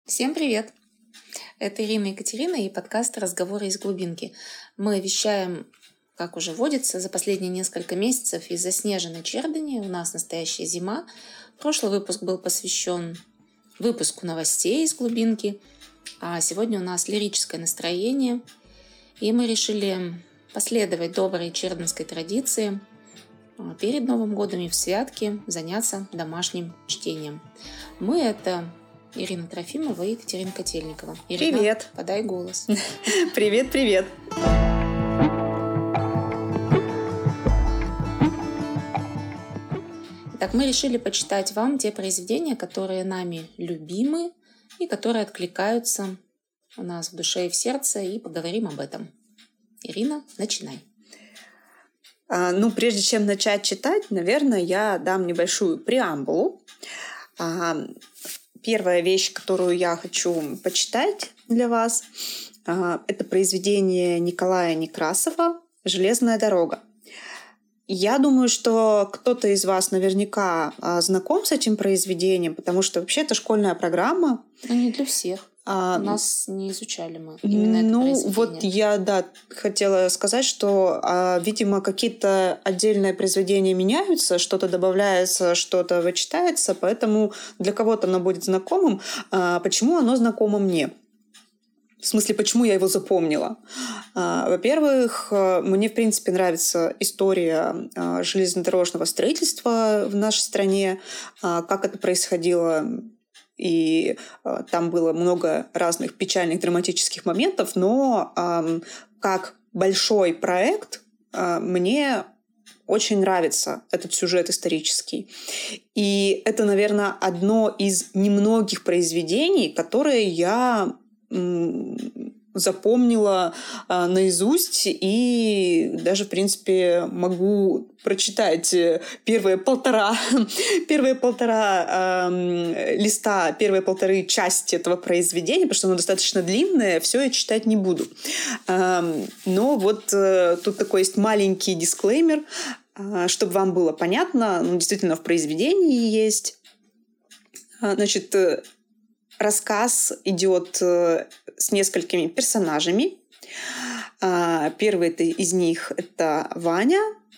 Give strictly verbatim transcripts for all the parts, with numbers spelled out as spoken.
Всем привет! Это Ирина и Екатерина и подкаст «Разговоры из глубинки». Мы вещаем, как уже водится, за последние несколько месяцев из заснеженной Чердани. У нас настоящая зима. Прошлый выпуск был посвящен выпуску новостей из глубинки, а сегодня у нас лирическое настроение. И мы решили последовать доброй черденской традиции перед Новым годом и в святки заняться домашним чтением. Мы — это Ирина Трофимова и Екатерина Котельникова. Ирина, привет! Подай голос. Привет, привет! Итак, мы решили почитать вам те произведения, которые нами любимы и которые откликаются у нас в душе и в сердце, и поговорим об этом. Ирина, начинай. А, ну, прежде чем начать читать, наверное, я дам небольшую преамбулу. А, Первая вещь, которую я хочу почитать для вас, это произведение Николая Некрасова «Железная дорога». Я думаю, что кто-то из вас наверняка знаком с этим произведением, потому что вообще это школьная программа. Но не для всех. А, У нас не изучали мы именно это ну, произведение. Вот я, да, хотела сказать, что, а, видимо, какие-то отдельные произведения меняются, что-то добавляется, что-то вычитается, поэтому для кого-то оно будет знакомым. А, почему оно знакомо мне? В смысле, почему я его запомнила? А, во-первых, мне, в принципе, нравится история а, железнодорожного строительства в нашей стране, а, как это происходило. И э, там было много разных печальных, драматических моментов, но э, как большой проект э, мне очень нравится этот сюжет исторический. И это, наверное, одно из немногих произведений, которые я м- запомнила э, наизусть и даже, в принципе, могу прочитать первые полтора, первые полтора э, листа, первые полторы части этого произведения, потому что оно достаточно длинное, все я читать не буду. Э, но вот э, тут такой есть маленький дисклеймер, э, чтобы вам было понятно, ну, действительно в произведении есть. Значит, э, рассказ идет э, с несколькими персонажами. Э, первый из них — это Ваня,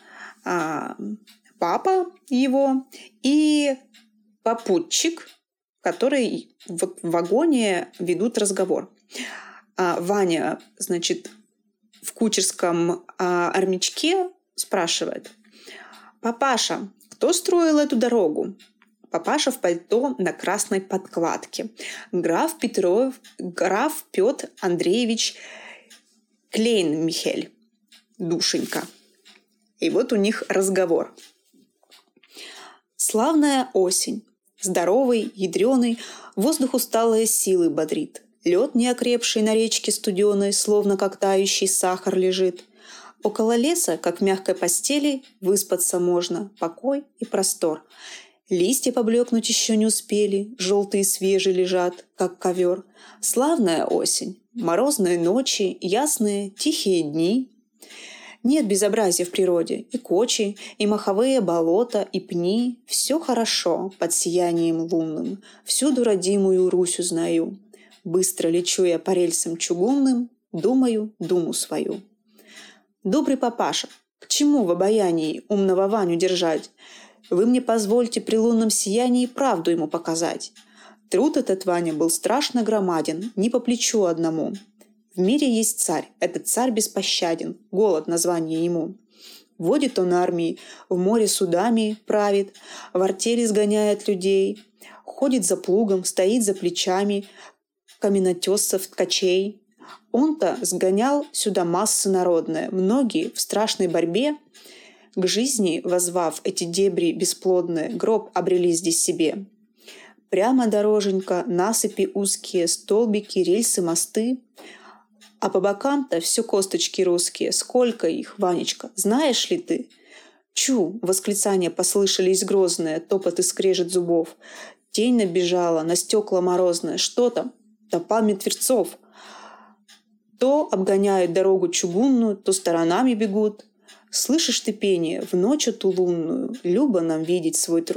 папа его и попутчик, который в вагоне ведут разговор. А Ваня, значит, в кучерском армячке спрашивает: «Папаша, кто строил эту дорогу?» Папаша в пальто на красной подкладке. Граф Петров, граф Петр Андреевич Клейн-Михель, душенька. И вот у них разговор. Славная осень. Здоровый, ядреный, воздух усталые силы бодрит. Лед неокрепший на речке студеной, словно как тающий сахар лежит. Около леса, как в мягкой постели, выспаться можно, покой и простор. Листья поблекнуть еще не успели, желтые свежие лежат, как ковер. Славная осень, морозные ночи, ясные, тихие дни. Нет безобразия в природе, и кочи, и маховые болота, и пни. Все хорошо под сиянием лунным, всюду родимую Русь узнаю. Быстро лечу я по рельсам чугунным, думаю думу свою. Добрый папаша, к чему в обаянии умного Ваню держать? Вы мне позвольте при лунном сиянии правду ему показать. Труд этот Ваня был страшно громаден, не по плечу одному. В мире есть царь, этот царь беспощаден, голод название ему. Водит он армии, в море судами правит, в артели сгоняет людей, ходит за плугом, стоит за плечами каменотесцев, ткачей. Он-то сгонял сюда массы народные, многие в страшной борьбе, к жизни возвав эти дебри бесплодные, гроб обрели здесь себе. Прямо дороженька, насыпи узкие, столбики, рельсы, мосты. А по бокам-то все косточки русские. Сколько их, Ванечка, знаешь ли ты? Чу! Восклицания послышались грозные, топот и скрежет зубов. Тень набежала на стекла морозные. Что там? Толпа мертвецов. То обгоняют дорогу чугунную, то сторонами бегут. Слышишь ты пение в ночь эту лунную? Любо нам видеть свой труд.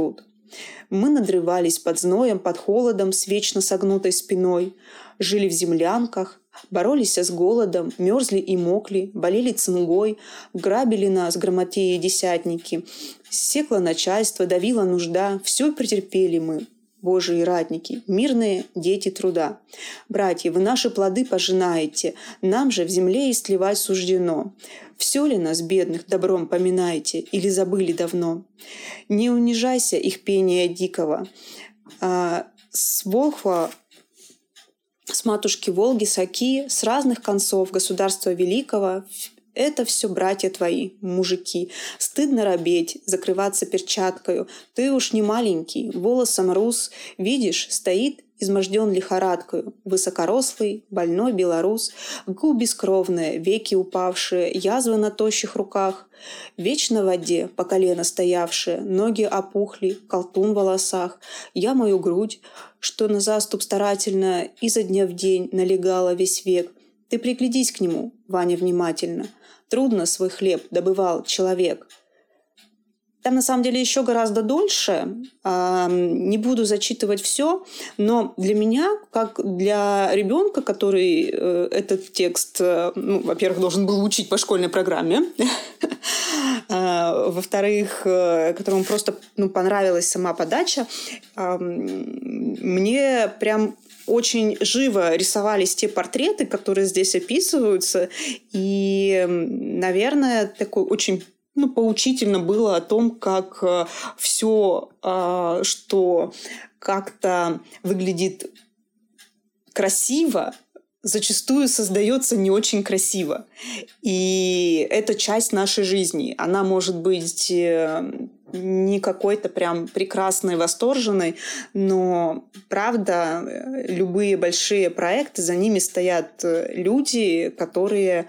Мы надрывались под зноем, под холодом с вечно согнутой спиной, жили в землянках, боролись с голодом, мерзли и мокли, болели цингой, грабили нас грамотеи и десятники. Секло начальство, давила нужда, все претерпели мы. Божьи ратники, мирные дети труда. Братья, вы наши плоды пожинаете, нам же в земле истлевать суждено. Все ли нас, бедных, добром поминаете или забыли давно? Не унижайся их пения дикого. А, с Волхва, с матушки Волги, с Оки, с разных концов государства великого – это все братья твои, мужики. Стыдно робеть, закрываться перчаткою. Ты уж не маленький, волосом рус. Видишь, стоит изможден лихорадкою. Высокорослый, больной белорус. Губы бескровные, веки упавшие, язвы на тощих руках. Вечно в воде, по колено стоявшие, ноги опухли, колтун в волосах. Я мою грудь, что на заступ старательно изо дня в день налегала весь век. Ты приглядись к нему, Ваня, внимательно. Трудно свой хлеб добывал человек. Там на самом деле еще гораздо дольше. Не буду зачитывать все, но для меня, как для ребенка, который этот текст, ну, во-первых, должен был учить по школьной программе, во-вторых, которому просто ну, понравилась сама подача, мне прям очень живо рисовались те портреты, которые здесь описываются. И, наверное, такой очень ну, поучительно было о том, как все, что как-то выглядит красиво, зачастую создается не очень красиво. И это часть нашей жизни. Она может быть не какой-то прям прекрасной, восторженной, но, правда, любые большие проекты, за ними стоят люди, которые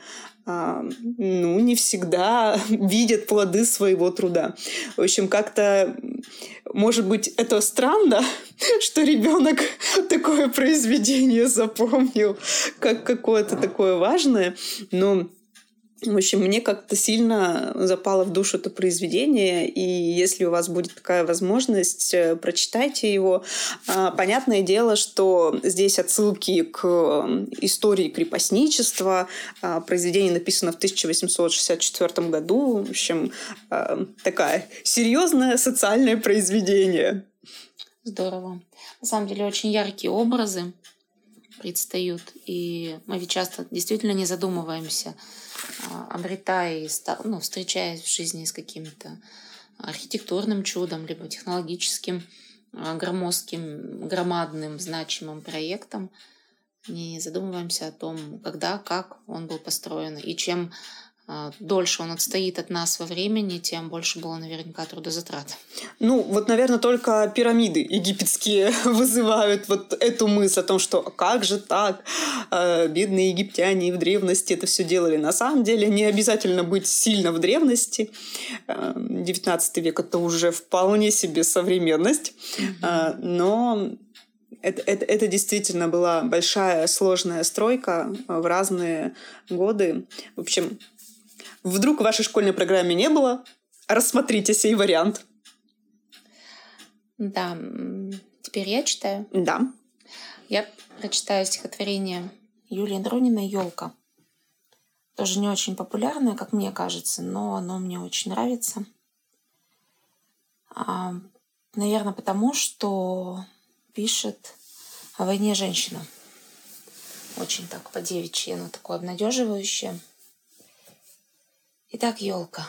ну, не всегда видят плоды своего труда. В общем, как-то, может быть, это странно, что ребенок такое произведение запомнил, как какое-то такое важное, но в общем, мне как-то сильно запало в душу это произведение, и если у вас будет такая возможность, прочитайте его. Понятное дело, что здесь отсылки к истории крепостничества. Произведение написано в тысяча восемьсот шестьдесят четвёртом году. В общем, такое серьезное социальное произведение. Здорово. На самом деле, очень яркие образы предстают, и мы ведь часто действительно не задумываемся, обретая, ну, встречаясь в жизни с каким-то архитектурным чудом, либо технологическим, громоздким, громадным, значимым проектом, не задумываемся о том, когда, как он был построен, и чем дольше он отстоит от нас во времени, тем больше было наверняка трудозатрат. Ну, вот, наверное, только пирамиды египетские вызывают вот эту мысль о том, что как же так, бедные египтяне в древности это все делали. На самом деле не обязательно быть сильно в древности. девятнадцатый век – это уже вполне себе современность. Mm-hmm. Но это, это, это действительно была большая сложная стройка в разные годы. В общем, вдруг в вашей школьной программе не было, рассмотрите сей вариант. Да, теперь я читаю. Да. Я прочитаю стихотворение Юлии Дрониной «Елка». Тоже не очень популярное, как мне кажется, но оно мне очень нравится. А, наверное, потому что пишет о войне женщина. Очень так по-девичьи, оно такое обнадеживающее. Итак, елка.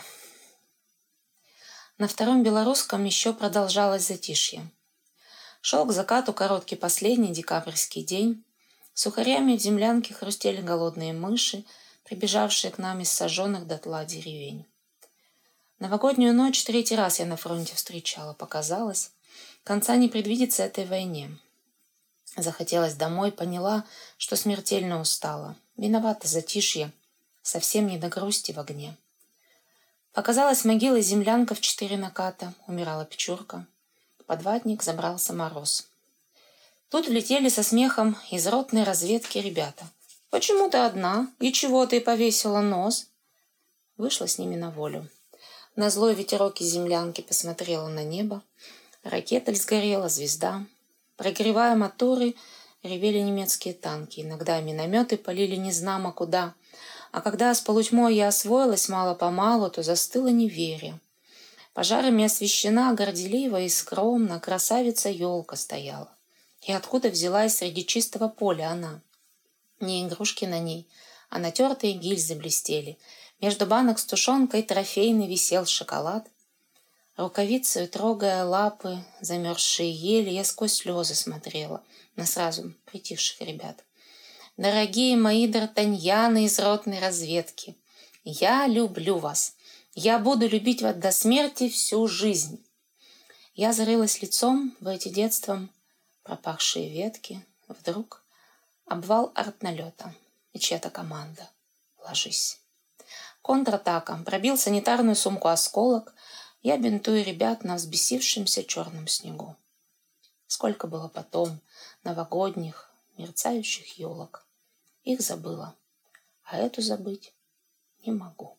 На втором белорусском еще продолжалось затишье. Шел к закату короткий последний декабрьский день. Сухарями в землянке хрустели голодные мыши, прибежавшие к нам из сожженных дотла деревень. Новогоднюю ночь третий раз я на фронте встречала. Показалось, конца не предвидится этой войне. Захотелось домой, поняла, что смертельно устала. Виновата затишье, совсем не до грусти в огне. Показалась могила землянка в четыре наката, умирала Печурка. Под ватник забрался мороз. Тут влетели со смехом из ротной разведки ребята. «Почему ты одна? И чего ты повесила нос?» Вышла с ними на волю. На злой ветерок из землянки посмотрела на небо. Ракета ль сгорела, звезда. Прогревая моторы, ревели немецкие танки. Иногда минометы полили незнамо куда. А когда с полутьмой я освоилась мало-помалу, то застыла неверие. Пожарами освещена горделиво и скромно красавица елка стояла. И откуда взялась среди чистого поля она? Не игрушки на ней, а натертые гильзы блестели. Между банок с тушенкой трофейный висел шоколад. Рукавицей трогая лапы, замерзшие ели, я сквозь слезы смотрела на сразу притихших ребят. Дорогие мои д'Артаньяны из ротной разведки, я люблю вас. Я буду любить вас до смерти всю жизнь. Я зарылась лицом в эти детством пропахшие ветки. Вдруг обвал артналета и чья-то команда. Ложись. Контратака. Пробил санитарную сумку осколок. Я бинтую ребят на взбесившемся черном снегу. Сколько было потом новогодних, мерцающих елок. Их забыла, а эту забыть не могу.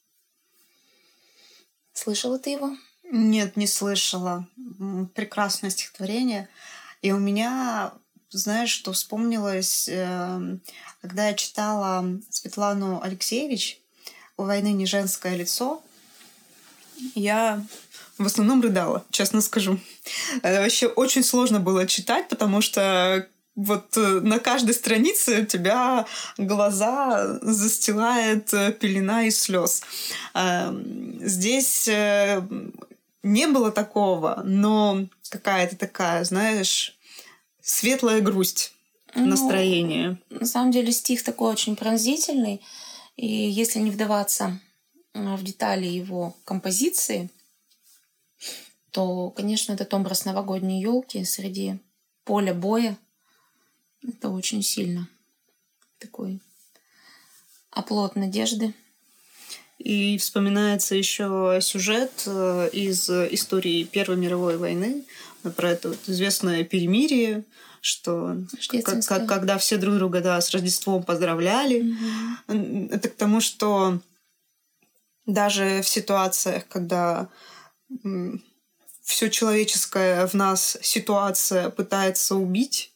Слышала ты его? Нет, не слышала. Прекрасное стихотворение. И у меня, знаешь, что вспомнилось, когда я читала Светлану Алексеевич «У войны не женское лицо», я в основном рыдала, честно скажу. Это вообще очень сложно было читать, потому что вот на каждой странице у тебя глаза застилает пелена из слез. Здесь не было такого, но какая-то такая, знаешь, светлая грусть настроения. Ну, на самом деле стих такой очень пронзительный, и если не вдаваться в детали его композиции, то, конечно, этот образ новогодней елки среди поля боя — это очень сильно такой оплот надежды. И вспоминается еще сюжет из истории Первой мировой войны про это вот известное перемирие, что к- к- когда все друг друга да, с Рождеством поздравляли. Угу. Это к тому, что даже в ситуациях, когда все человеческое в нас ситуация пытается убить,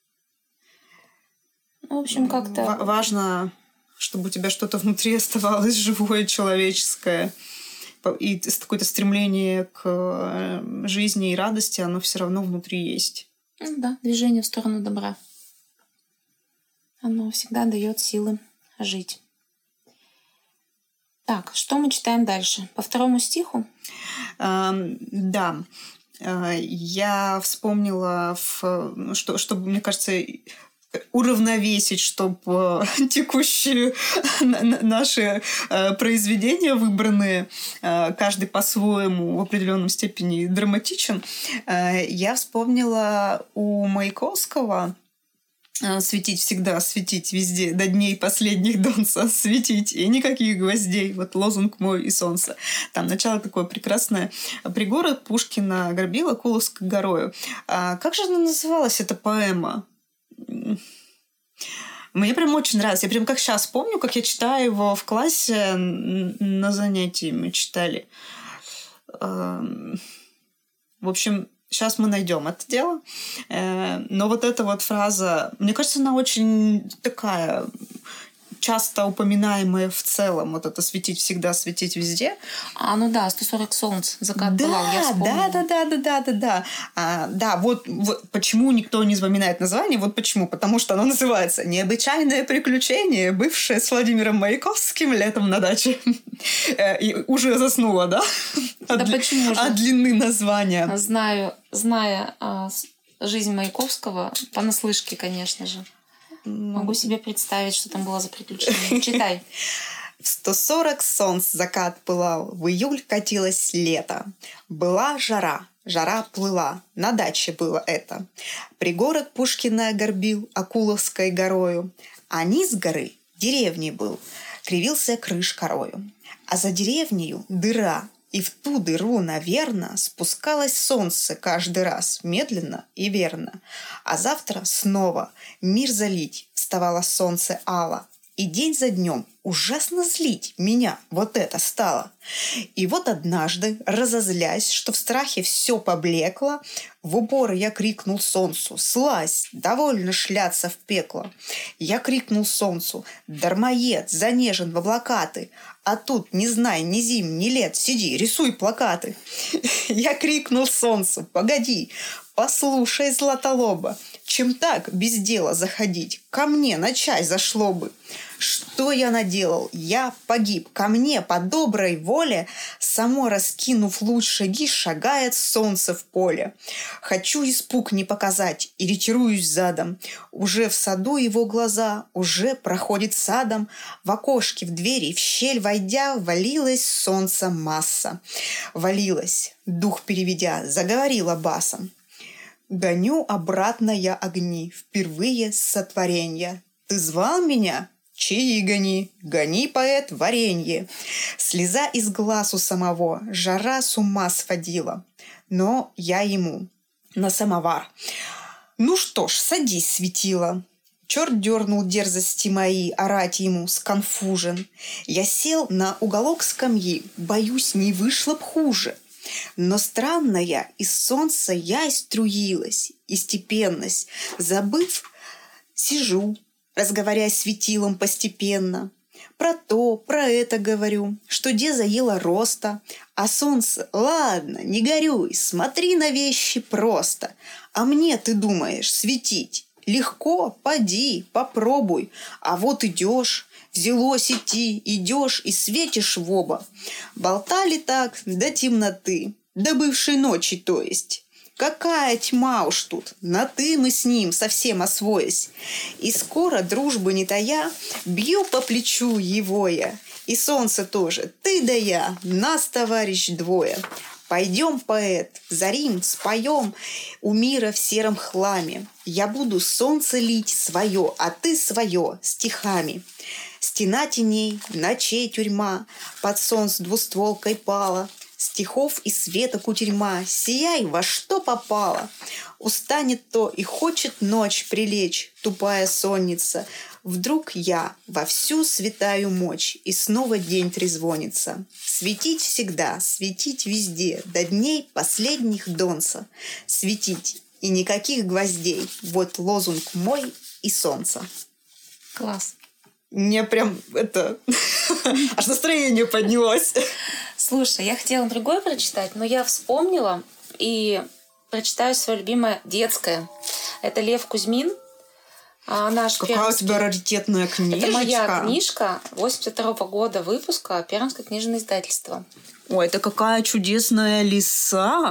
в общем, как-то в- важно, чтобы у тебя что-то внутри оставалось живое, человеческое. И какое-то стремление к жизни и радости, оно все равно внутри есть. Да, движение в сторону добра. Оно всегда дает силы жить. Так, что мы читаем дальше? По второму стиху? Uh, да. Uh, я вспомнила, в, что, что, мне кажется, уравновесить, чтобы текущие наши произведения, выбранные каждый по-своему в определенном степени драматичен, я вспомнила у Маяковского «Светить всегда, светить везде, до дней последних донца, светить, и никаких гвоздей». Вот лозунг мой и солнце. Там начало такое прекрасное. «Пригород Пушкина гробила Куловской горою». А как же она называлась, эта поэма? Мне прям очень нравится. Я прям как сейчас помню, как я читаю его в классе на занятии. Мы читали. В общем, сейчас мы найдем это дело. Но вот эта вот фраза, мне кажется, она очень такая часто упоминаемая в целом. Вот это «светить всегда, светить везде». А, ну да, сто сорок солнц, закат да, пылал, я вспомнила. Да, да, да, да, да, да, да. А, да, вот, вот почему никто не вспоминает название, вот почему. Потому что оно называется «Необычайное приключение, бывшее с Владимиром Маяковским летом на даче». И уже заснула, да? Да почему же? От длины названия. Знаю, зная а, жизнь Маяковского, понаслышке, конечно же. Могу себе представить, что там было за приключение. Читай. В сто сорок солнц закат пылал, в июль катилось лето. Была жара, жара плыла, на даче было это. Пригород Пушкина горбил Акуловской горою, а низ горы деревней был, кривился крыш корою. А за деревнею дыра, и в ту дыру, наверно, спускалось солнце каждый раз, медленно и верно. А завтра снова мир залить вставало солнце ало, И день за днем ужасно злить меня вот это стало. И вот однажды, разозлясь, что в страхе все поблекло, в упор я крикнул солнцу: «Слазь, довольно шляться в пекло!» Я крикнул солнцу: «Дармоед, занежен в облака ты, а тут, не знай ни зим, ни лет, сиди, рисуй плакаты!» Я крикнул солнцу: «Погоди, послушай, златолоба, чем так без дела заходить? Ко мне на чай зашло бы!» Что я наделал? Я погиб. Ко мне по доброй воле, само раскинув луч шаги, шагает солнце в поле. Хочу испуг не показать и ретируюсь задом. Уже в саду его глаза, уже проходит садом. В окошке, в двери, в щель войдя, валилось солнце масса. Валилось, дух переведя, заговорила басом: «Гоню обратно я огни, впервые с сотворенья. Ты звал меня? Чаи гони, гони, поэт, варенье». Слеза из глаз у самого, жара с ума сводила. Но я ему на самовар: «Ну что ж, садись, светило». Черт дернул дерзости мои, орать ему сконфужен. Я сел на уголок скамьи, боюсь, не вышло б хуже. Но странная из солнца я струилась, и степенность, забыв, сижу, разговорясь светилом постепенно. Про то, про это говорю, что де заело роста, а солнце: «Ладно, не горюй, смотри на вещи просто. А мне, ты думаешь, светить легко? Поди, попробуй. А вот идешь, взялось идти, идешь и светишь в оба». Болтали так до темноты, до бывшей ночи, то есть. Какая тьма уж тут, на «ты» мы с ним, совсем освоясь. И скоро, дружбы не тая, бью по плечу его я. И солнце тоже, ты да я, нас, товарищ, двое. Пойдем, поэт, зарим, споем у мира в сером хламе. Я буду солнце лить свое, а ты свое стихами. Стена теней, ночей тюрьма, под солнц двустволкой пала. Стихов и света кутерьма, сияй во что попало. Устанет то и хочет ночь прилечь, тупая сонница. Вдруг я во всю святаю мочь, и снова день трезвонится. Светить всегда, светить везде, до дней последних донца. Светить и никаких гвоздей, вот лозунг мой и солнца. Класс. Мне прям это аж настроение поднялось. Слушай, я хотела другое прочитать, но я вспомнила и прочитаю свое любимое детское. Это Лев Кузьмин. Наш Какая пермский... у тебя раритетная книжечка. Это моя книжка восемьдесят второго года выпуска, Пермское книжное издательство. Ой, это какая чудесная лиса.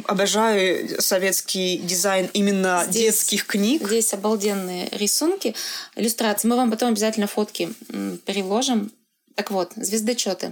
Обожаю советский дизайн именно здесь, детских книг. Здесь обалденные рисунки, иллюстрации. Мы вам потом обязательно фотки приложим. Так вот, звездочеты.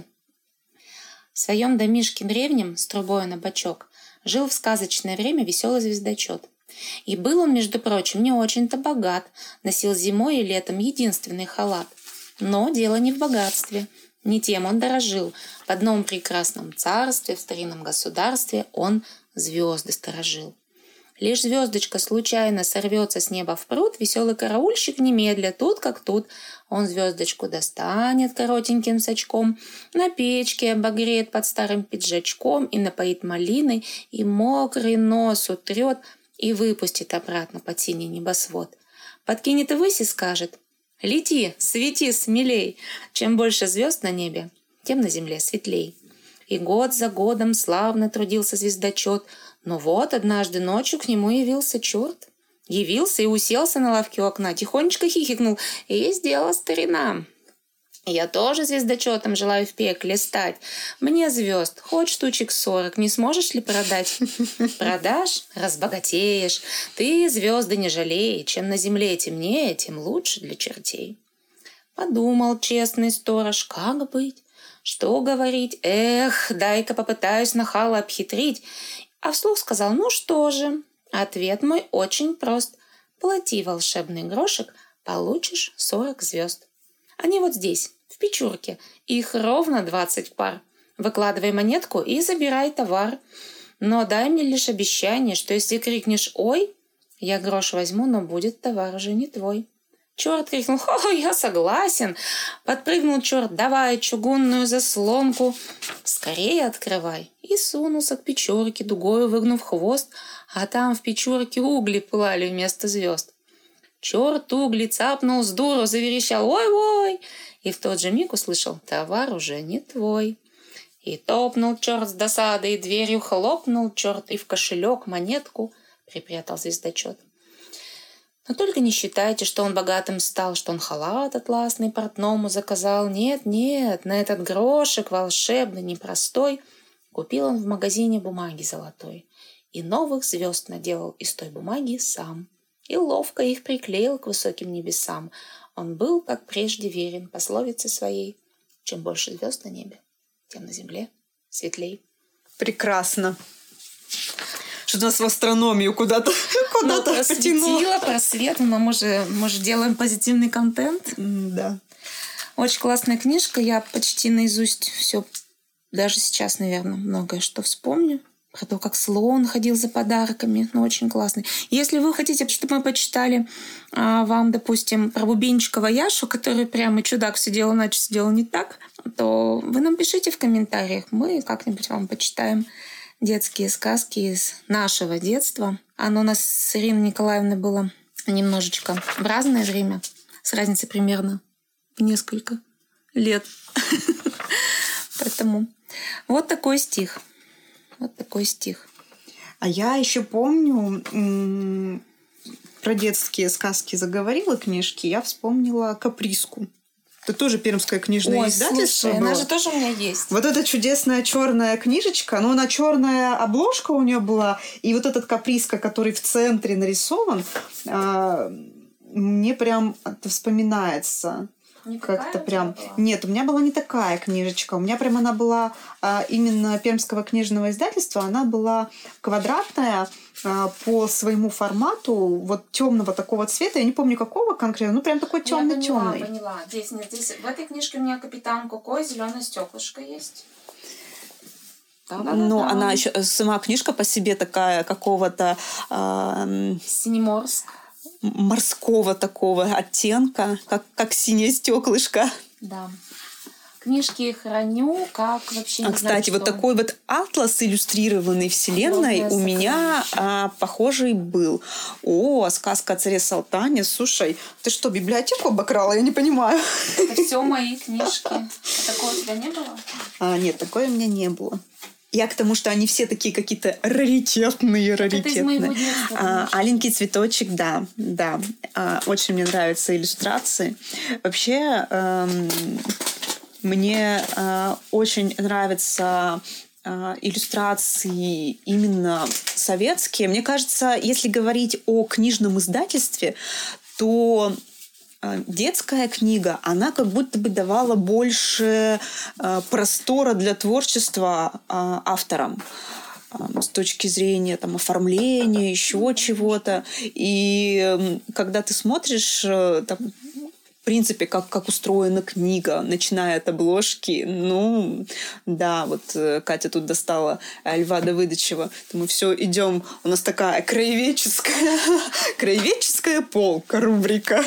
В своем домишке древнем с трубой на бочок жил в сказочное время веселый звездочет. И был он, между прочим, не очень-то богат, носил зимой и летом единственный халат. Но дело не в богатстве. Не тем он дорожил. В одном прекрасном царстве, в старинном государстве он звезды сторожил. Лишь звездочка случайно сорвется с неба в пруд, веселый караульщик немедля, тут как тут. Он звездочку достанет коротеньким сачком, на печке обогреет под старым пиджачком и напоит малиной, и мокрый нос утрет, и выпустит обратно под синий небосвод. Подкинет ввысь и скажет: «Лети, свети смелей, чем больше звезд на небе, тем на земле светлей». И год за годом славно трудился звездочет, но вот однажды ночью к нему явился черт. Явился и уселся на лавке у окна, тихонечко хихикнул: «И есть дело, старина. Я тоже звездочетом желаю в пекле стать. Мне звезд хоть штучек сорок, не сможешь ли продать?» «Продашь — разбогатеешь. Ты звезды не жалей. Чем на земле темнее, тем лучше для чертей». Подумал честный сторож, как быть, что говорить. Эх, дай-ка попытаюсь нахала обхитрить. А вслух сказал: «Ну что же, ответ мой очень прост. Плати волшебный грошек, получишь сорок звезд. Они вот здесь, в печурке, их ровно двадцать пар. Выкладывай монетку и забирай товар. Но дай мне лишь обещание, что если крикнешь «Ой!», я грош возьму, но будет товар уже не твой». Черт крикнул: «О, я согласен!» Подпрыгнул черт: «Давай чугунную заслонку, скорее открывай!» И сунулся к печурке, дугою выгнув хвост, а там в печурке угли пылали вместо звезд. Черт угли цапнул с дуру, заверещал: «Ой-ой!» И в тот же миг услышал: «Товар уже не твой». И топнул черт с досадой, и дверью хлопнул черт, и в кошелек монетку припрятал звездочет. Но только не считайте, что он богатым стал, что он халат атласный портному заказал. Нет, нет, на этот грошек волшебный, непростой купил он в магазине бумаги золотой. И новых звезд наделал из той бумаги сам. И ловко их приклеил к высоким небесам. Он был, как прежде, верен пословице своей: чем больше звезд на небе, тем на земле светлей. Прекрасно. Что нас в астрономию куда-то куда-то ну, потянуло. Просветило, просвет, но мы же, мы же делаем позитивный контент. Да. Очень классная книжка. Я почти наизусть все, даже сейчас, наверное, многое что вспомню. Про то, как слон ходил за подарками. Ну, очень классный. Если вы хотите, чтобы мы почитали а, вам, допустим, про Бубенчикова Яшу, который прямо чудак все делал, иначе все делал не так, то вы нам пишите в комментариях. Мы как-нибудь вам почитаем детские сказки из нашего детства. Оно у нас с Ириной Николаевной было немножечко в разное время, с разницей примерно в несколько лет. Поэтому вот такой стих. Вот такой стих. А я еще помню, м- про детские сказки заговорила книжки, я вспомнила «Каприску». Это тоже пермское книжное Ой, издательство слушай, было. она же тоже у меня есть. Вот эта чудесная черная книжечка, ну, она черная обложка у нее была, и вот этот каприска, который в центре нарисован, а, мне прям это вспоминается. Не Как-то прям... Нет, у меня была не такая книжечка. У меня прям она была а, именно пермского книжного издательства. Она была квадратная а, по своему формату, вот темного такого цвета. Я не помню, какого конкретно, ну прям такой темный-темный. Я поняла, поняла. Здесь, нет, здесь, в этой книжке у меня «Капитан Коко» и «Зеленое стеклышко» есть. Но она еще сама книжка по себе такая какого-то... А, Синеморск. Морского такого оттенка, как, как синее стеклышко. Да. Книжки храню, как вообще не А, кстати, знаю, вот что. такой вот атлас иллюстрированный вселенной Огромное у меня а, похожий был. О, сказка о царе Салтане. Слушай, ты что, библиотеку обокрала? Я не понимаю. Это все мои книжки. А такого у тебя не было? А, нет, такое у меня не было. Я к тому, что они все такие какие-то раритетные, раритетные. Это из моего детства, а, аленький цветочек, да, да. А, очень мне нравятся иллюстрации. Вообще, эм, мне э, очень нравятся э, иллюстрации именно советские. Мне кажется, если говорить о книжном издательстве, то детская книга, она как будто бы давала больше э, простора для творчества э, авторам э, с точки зрения там, оформления, еще чего-то. И э, когда ты смотришь э, там, в принципе, как, как устроена книга, начиная от обложки. Ну, да, вот Катя тут достала Льва Давыдычева. Мы все идем, у нас такая краеведческая, краеведческая полка, рубрика.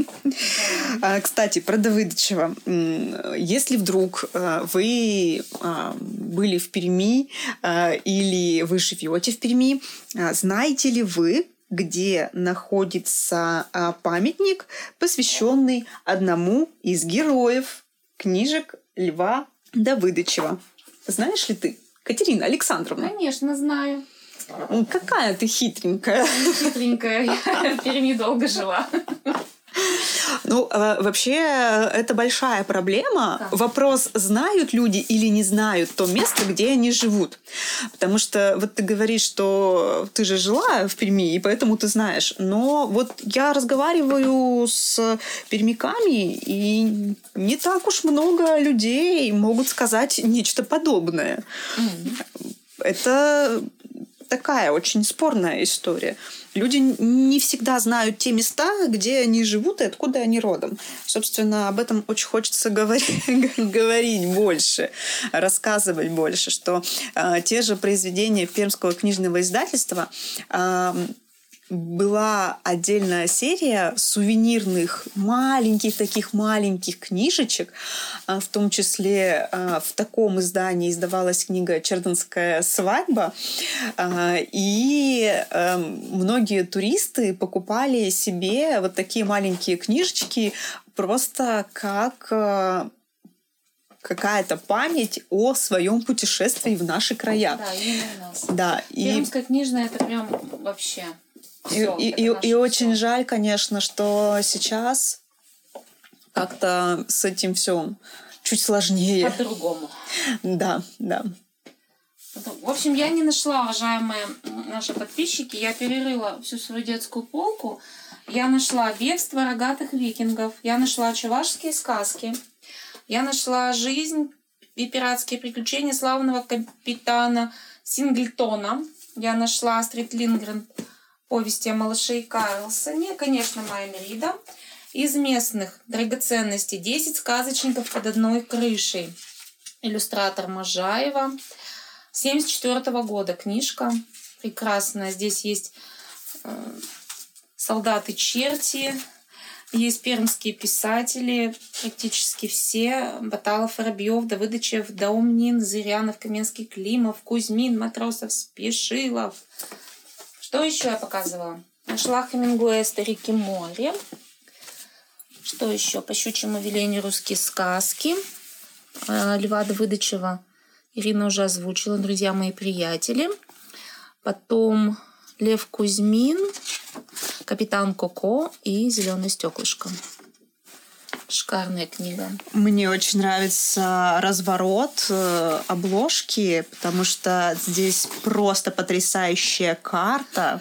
Кстати, про Давыдычева. Если вдруг вы были в Перми или вы живете в Перми, знаете ли вы, где находится а, памятник, посвященный одному из героев книжек Льва Давыдычева? Знаешь ли ты, Катерина Александровна? Конечно, знаю. Какая ты хитренькая. Хитренькая. Я в Перми долго жила. Ну, вообще, это большая проблема. Как? Вопрос, знают люди или не знают то место, где они живут. Потому что вот ты говоришь, что ты же жила в Перми, и поэтому ты знаешь. Но вот я разговариваю с пермяками, и не так уж много людей могут сказать нечто подобное. Mm-hmm. Это такая очень спорная история. Люди не всегда знают те места, где они живут и откуда они родом. Собственно, об этом очень хочется говорить, говорить больше, рассказывать больше, что э, те же произведения Пермского книжного издательства э, была отдельная серия сувенирных маленьких таких маленьких книжечек. В том числе в таком издании издавалась книга «Черденская свадьба». И многие туристы покупали себе вот такие маленькие книжечки просто как какая-то память о своем путешествии в наши края. Да, именно у нас. Да, Пермская и... книжная — это прям вообще всё, и, это и, и очень всё. жаль, конечно, что сейчас как-то с этим все чуть сложнее. По-другому. Да, да. В общем, я не нашла, уважаемые наши подписчики, я перерыла всю свою детскую полку. Я нашла «Бегство рогатых викингов», я нашла «Чувашские сказки», я нашла «Жизнь и пиратские приключения славного капитана Синглтона». Я нашла Астрид Линдгрен «Повести о малыше Карлсоне». Конечно, Майя Мерида. Из местных драгоценностей десять сказочников под одной крышей. Иллюстратор Можаева. семьдесят четвёртого года книжка. Прекрасная. Здесь есть э, солдаты-черти. Есть пермские писатели, практически все. Баталов, Воробьев, Давыдычев, Даумнин, Зырянов, Каменский, Климов, Кузьмин, Матросов, Спешилов. Что еще я показывала? Нашла Хемингуэя «Старики море». Что еще? По щучьему велению «Русские сказки». Льва Давыдычева Ирина уже озвучила, «Друзья мои, приятели». Потом Лев Кузьмин, «Капитан Коко» и «Зеленое стеклышко». Шикарная книга. Мне очень нравится разворот обложки, потому что здесь просто потрясающая карта.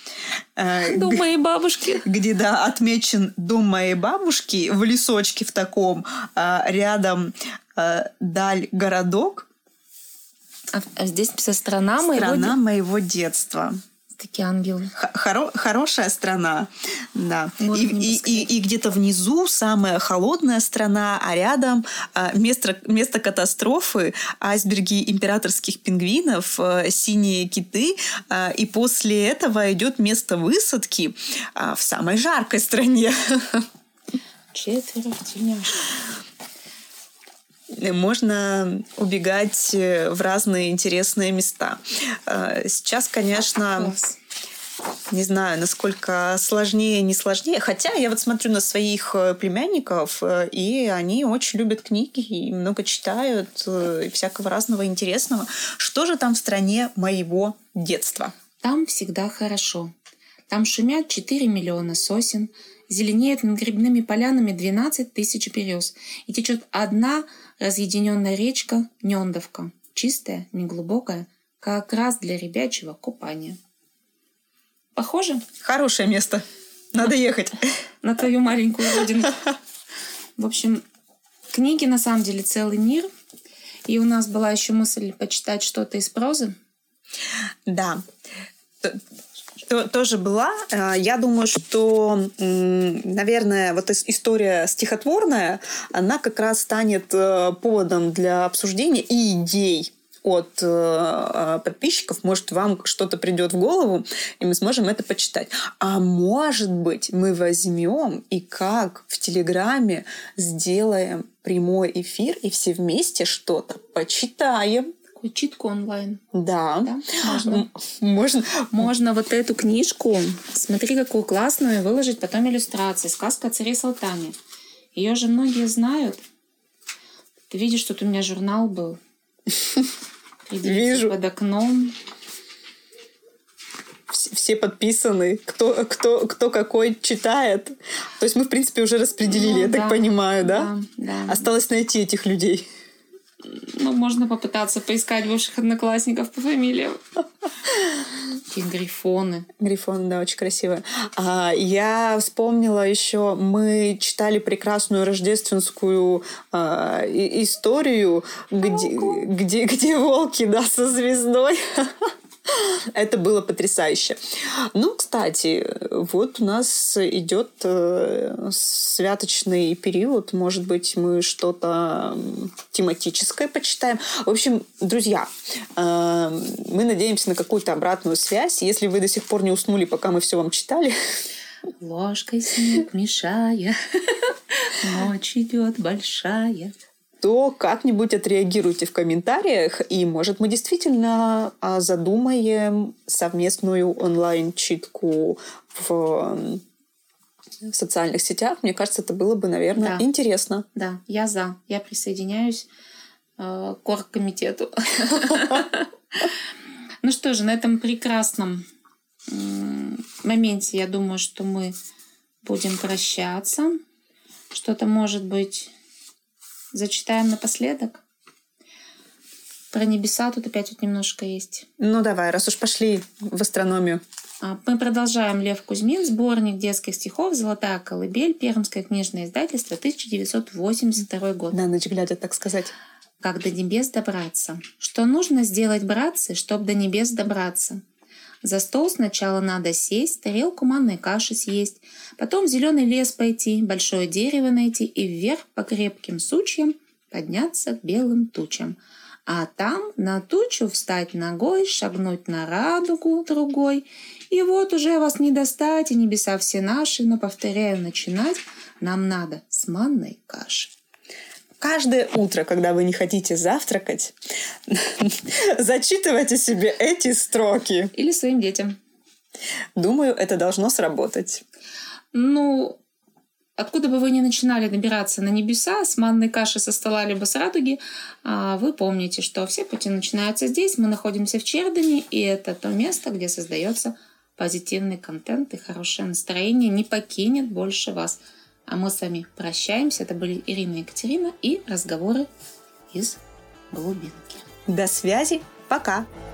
Дом моей бабушки. Где, да, отмечен дом моей бабушки в лесочке в таком. Рядом даль городок. А, а здесь написано «Страна, Страна моего, моего детства». Такие ангелы. Хоро- хорошая страна, да. Вот И, и, и, и где-то внизу самая холодная страна, а рядом а, место, место катастрофы, айсберги императорских пингвинов, а, синие киты. А, и после этого идет место высадки а, в самой жаркой стране. Четверо в тельняшках. Можно убегать в разные интересные места. Сейчас, конечно, не знаю, насколько сложнее, не сложнее. Хотя я вот смотрю на своих племянников, и они очень любят книги, и много читают, и всякого разного интересного. Что же там в стране моего детства? Там всегда хорошо. Там шумят четыре миллиона сосен, зеленеют над грибными полянами двенадцать тысяч берез, и течет одна разъединенная речка Нёндовка, чистая, неглубокая, как раз для ребячего купания. Похоже? Хорошее место. Надо ехать. На твою маленькую родину. В общем, книги на самом деле целый мир. И у нас была еще мысль почитать что-то из прозы. Да. Тоже была. Я думаю, что, наверное, вот история стихотворная, она как раз станет поводом для обсуждения и идей от подписчиков. Может, вам что-то придет в голову, и мы сможем это почитать. А может быть, мы возьмем и как в Телеграме сделаем прямой эфир, и все вместе что-то почитаем. Такую читку онлайн. Да. Да? Можно. Можно. Можно вот эту книжку, смотри, какую классную, выложить потом иллюстрации. «Сказка о царе Салтане». Ее же многие знают. Ты видишь, тут у меня журнал был. Вижу. Под окном. Все подписаны. Кто, кто, кто какой читает. То есть мы, в принципе, уже распределили, ну, я да, так понимаю, да? Да, да? Осталось найти этих людей. Ну, можно попытаться поискать бывших одноклассников по фамилиям. Такие грифоны. Грифоны, да, очень красивые. А, я вспомнила еще, мы читали прекрасную рождественскую а, и, историю, где, где, где волки, да, со звездой. Это было потрясающе. Ну, кстати, вот у нас идет э, святочный период. Может быть, мы что-то тематическое почитаем. В общем, друзья, э, мы надеемся на какую-то обратную связь. Если вы до сих пор не уснули, пока мы все вам читали... Ложкой снег мешая, ночь идет большая... то как-нибудь отреагируйте в комментариях, и, может, мы действительно задумаем совместную онлайн-читку в социальных сетях. Мне кажется, это было бы, наверное, да. интересно. Да, я за. Я присоединяюсь э, к оргкомитету. Ну что же, на этом прекрасном моменте, я думаю, что мы будем прощаться. Что-то, может быть, зачитаем напоследок. Про небеса тут опять вот немножко есть. Ну давай, раз уж пошли в астрономию. Мы продолжаем. Лев Кузьмин, сборник детских стихов «Золотая колыбель», Пермское книжное издательство, тысяча девятьсот восемьдесят второй год. На ночь глядя, так сказать. Как до небес добраться? Что нужно сделать, братцы, чтоб до небес добраться? За стол сначала надо сесть, тарелку манной каши съесть, потом в зеленый лес пойти, большое дерево найти и вверх по крепким сучьям подняться к белым тучам. А там на тучу встать ногой, шагнуть на радугу другой. И вот уже вас не достать, и небеса все наши, но, повторяю, начинать нам надо с манной каши. Каждое утро, когда вы не хотите завтракать, зачитывайте себе эти строки. Или своим детям. Думаю, это должно сработать. Ну, откуда бы вы ни начинали набираться на небеса, с манной каши со стола либо с радуги, вы помните, что все пути начинаются здесь. Мы находимся в Чердане, и это то место, где создается позитивный контент, и хорошее настроение не покинет больше вас. А мы с вами прощаемся. Это были Ирина и Екатерина и разговоры из глубинки. До связи. Пока.